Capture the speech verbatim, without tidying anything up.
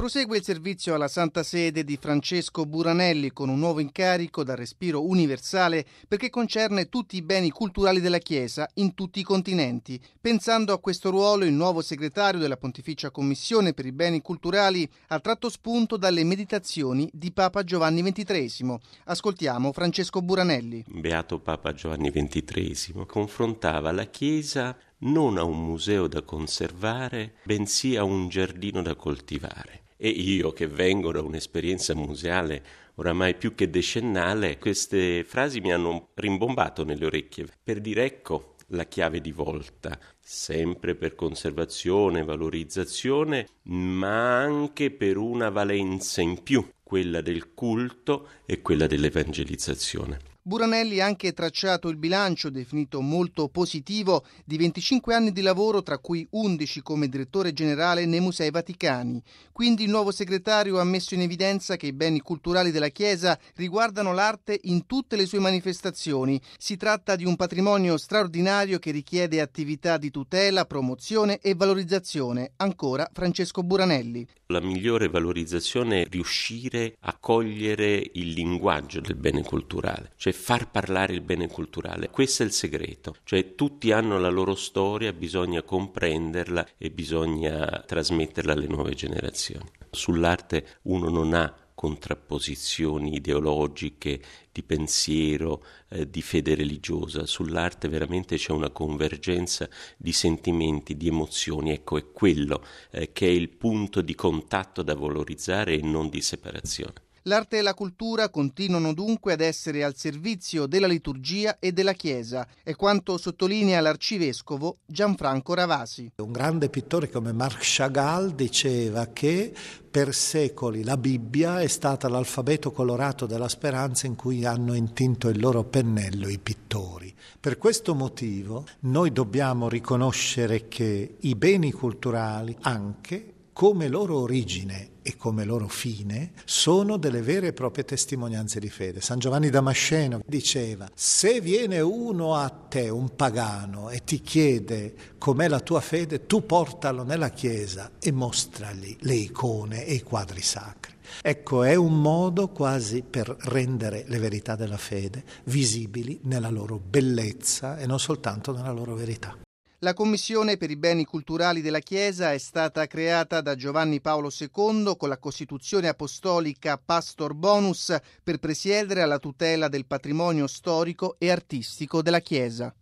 Prosegue il servizio alla Santa Sede di Francesco Buranelli con un nuovo incarico dal respiro universale perché concerne tutti i beni culturali della Chiesa in tutti i continenti. Pensando a questo ruolo, il nuovo segretario della Pontificia Commissione per i Beni Culturali ha tratto spunto dalle meditazioni di Papa Giovanni ventitreesimo. Ascoltiamo Francesco Buranelli. Beato Papa Giovanni ventitreesimo confrontava la Chiesa non a un museo da conservare, bensì a un giardino da coltivare. E io, che vengo da un'esperienza museale oramai più che decennale, queste frasi mi hanno rimbombato nelle orecchie per dire: ecco la chiave di volta, sempre per conservazione, valorizzazione, ma anche per una valenza in più, quella del culto e quella dell'evangelizzazione. Buranelli ha anche tracciato il bilancio, definito molto positivo, di venticinque anni di lavoro, tra cui undici come direttore generale nei Musei Vaticani. Quindi il nuovo segretario ha messo in evidenza che i beni culturali della Chiesa riguardano l'arte in tutte le sue manifestazioni. Si tratta di un patrimonio straordinario che richiede attività di tutela, promozione e valorizzazione. Ancora Francesco Buranelli. La migliore valorizzazione è riuscire a cogliere il linguaggio del bene culturale, cioè far parlare il bene culturale. Questo è il segreto, cioè tutti hanno la loro storia, bisogna comprenderla e bisogna trasmetterla alle nuove generazioni. Sull'arte uno non ha contrapposizioni ideologiche, di pensiero, eh, di fede religiosa. Sull'arte veramente c'è una convergenza di sentimenti, di emozioni. Ecco, è quello eh, che è il punto di contatto da valorizzare e non di separazione. L'arte e la cultura continuano dunque ad essere al servizio della liturgia e della Chiesa, è quanto sottolinea l'arcivescovo Gianfranco Ravasi. Un grande pittore come Marc Chagall diceva che per secoli la Bibbia è stata l'alfabeto colorato della speranza in cui hanno intinto il loro pennello i pittori. Per questo motivo noi dobbiamo riconoscere che i beni culturali, anche come loro origine e come loro fine, sono delle vere e proprie testimonianze di fede. San Giovanni Damasceno diceva: se viene uno a te, un pagano, e ti chiede com'è la tua fede, tu portalo nella chiesa e mostragli le icone e i quadri sacri. Ecco, è un modo quasi per rendere le verità della fede visibili nella loro bellezza e non soltanto nella loro verità. La Commissione per i beni culturali della Chiesa è stata creata da Giovanni Paolo secondo con la Costituzione apostolica Pastor Bonus per presiedere alla tutela del patrimonio storico e artistico della Chiesa.